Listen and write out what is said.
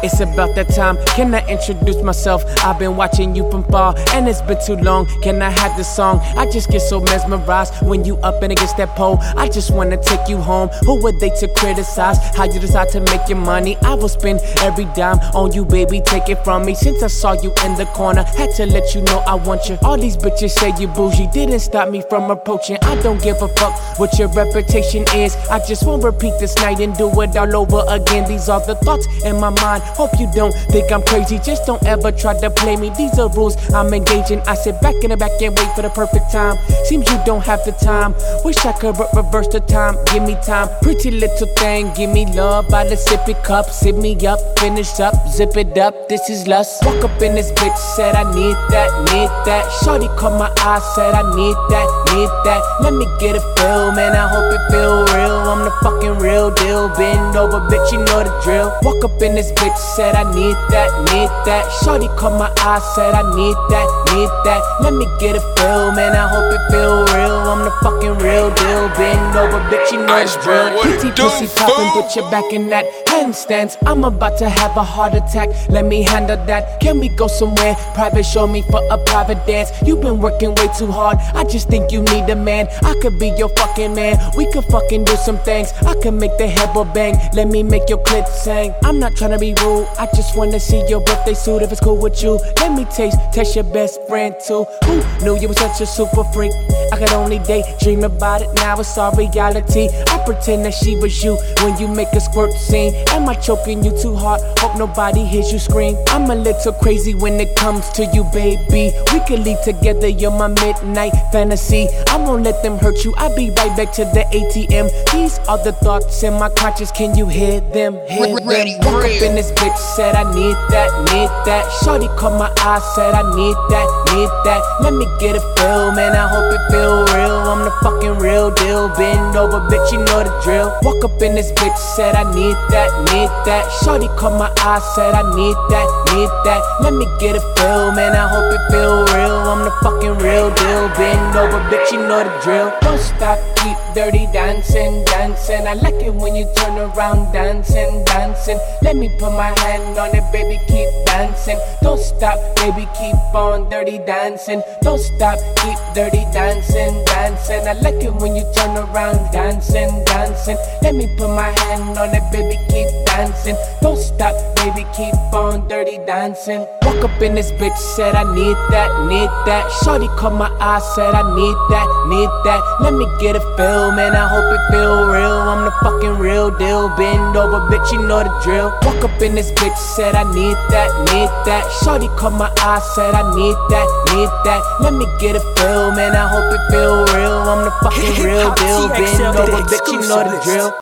It's about that time, can I introduce myself? I've been watching you from far, and it's been too long. Can I have the song? I just get so mesmerized when you up and against that pole. I just wanna take you home. Who were they to criticize how you decide to make your money? I will spend every dime on you, baby, take it from me. Since I saw you in the corner, had to let you know I want you. All these bitches say you bougie, didn't stop me from approaching. I don't give a fuck what your reputation is. I just won't repeat this night and do it all over again. These are the thoughts in my mind. Hope you don't think I'm crazy, just don't ever try to play me. These are rules I'm engaging. I sit back in the back and wait for the perfect time. Seems you don't have the time. Wish I could reverse the time. Give me time, pretty little thing. Give me love by the sippy cup. Sip me up, finish up, zip it up. This is lust. Walk up in this bitch, said I need that, need that. Shorty caught my eye, said I need that, need that. Let me get a feel, man, I hope it feel real. I'm the fucking real deal. Bend over, bitch, you know the drill. Walk up in this bitch, said I need that, need that. Shorty caught my eye, said I need that, need that. Let me get a feel, man, I hope it feel real. I'm the fucking real deal. Bend over, bitch, you know the drill. Pretty pussy poppin', put your back in that handstands. I'm about to have a heart attack, let me handle that. Can we go somewhere private, show me for a private dance? You've been working way too hard, I just think you need a man. I could be your fucking man, we could fucking do some things. I could make the headboard bang, let me make your clit sing. I'm not tryna be rude, I just wanna see your birthday suit. If it's cool with you, let me test your best friend too. Who knew you were such a super freak? I could only daydream about it, now it's all reality. I pretend that she was you when you make a squirt scene. Am I choking you too hard? Hope nobody hears you scream. I'm a little crazy when it comes to you, baby. We could leave together, you're my midnight fantasy. I won't let them hurt you, I'll be right back to the ATM. These are the thoughts in my conscience, can you hear them? Hear them. Walk up in this bitch, said I need that, need that. Shorty caught my eye, said I need that, need that. Let me get a feel, man, I hope it feel real. I'm the fucking real deal. Bend over, bitch, you know the drill. Walk up in this bitch, said I need that, need that. Shorty caught my eye, said I need that, need that. Let me get a feel, man, I hope it feel real. I'm the fucking real deal. Bend over, bitch, you know the drill. Don't stop, keep dirty dancing, dancing. I like it when you turn around dancing, dancing. Let me put my hand on it, baby, keep dancing. Don't stop, baby, keep on dirty dancing. Don't stop, keep dirty dancing, dancing. I like it when you turn around dancing, dancing. Let me put my hand on it, baby, keep dancing. Don't stop, baby, keep on dirty dancing. Walk up in this bitch, said I need that, need that. Shorty caught my eye, said I need that, need that. Let me get a feel, man, I hope it feel real. I'm the fucking real deal. Bend over, bitch, you know the drill. Walk up in this bitch, said I need that, need that. Shorty caught my eye, said I need that, need that. Let me get a feel, man, I hope it feel real. I'm the fucking real deal. Bend over, bitch, you know the drill.